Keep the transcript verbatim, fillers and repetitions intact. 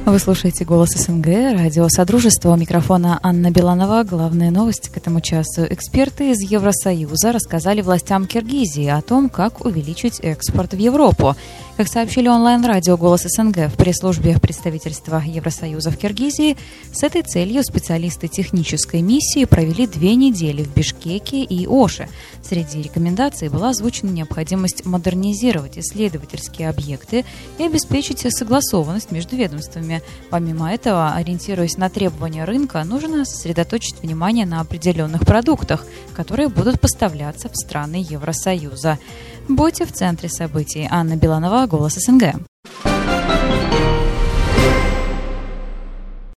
Вы слушаете «Голос СНГ», радио «Содружество». У микрофона Анна Беланова. Главные новости к этому часу. Эксперты из Евросоюза рассказали властям Киргизии о том, как увеличить экспорт в Европу. Как сообщили онлайн-радио «Голос СНГ» в пресс-службе представительства Евросоюза в Киргизии, с этой целью специалисты технической миссии провели две недели в Бишкеке и Оше. Среди рекомендаций была озвучена необходимость модернизировать исследовательские объекты и обеспечить согласованность между ведомствами. Помимо этого, ориентируясь на требования рынка, нужно сосредоточить внимание на определенных продуктах, которые будут поставляться в страны Евросоюза. Будьте в центре событий. Анна Беланова, «Голос СНГ».